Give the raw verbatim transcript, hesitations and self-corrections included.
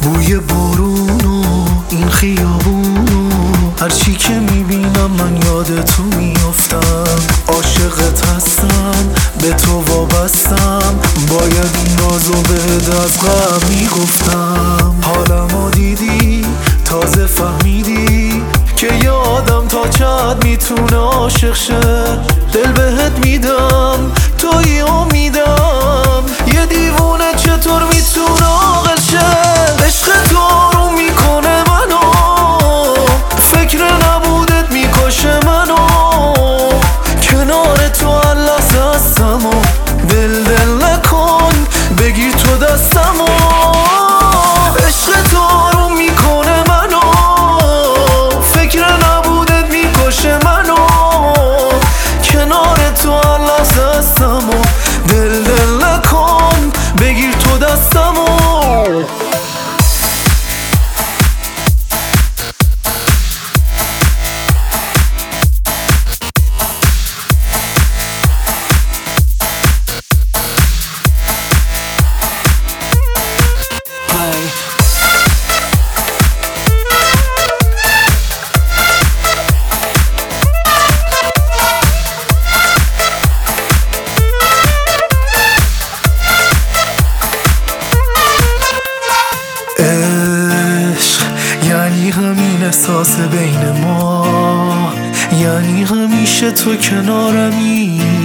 بوی بارون و این خیابون و هرچی که میبینم من یاد تو میافتم. عاشقت هستم، به تو وابستم، باید این رازو بهت از قبل میگفتم. حالمو دیدی، تازه فهمیدی که یه آدم تا چقدر میتونه عاشق شه. دل بهت میدم، توی امیدم، یه دیوونه چطور میتونه عاقل شه. عشق تو آروم میکنه منو، فکر نبودت میکشه منو. کنار تو هر لحظه هستم و دل دل نکن، بگیر تو دستمو. عشق تو آروم میکنه منو، فکر نبودت میکشه منو. کنار تو هر لحظه هستم و دل دل نکن، بگیر تو دستمو. عشق یعنی همین احساس بین ما، یعنی همیشه تو کنارمی.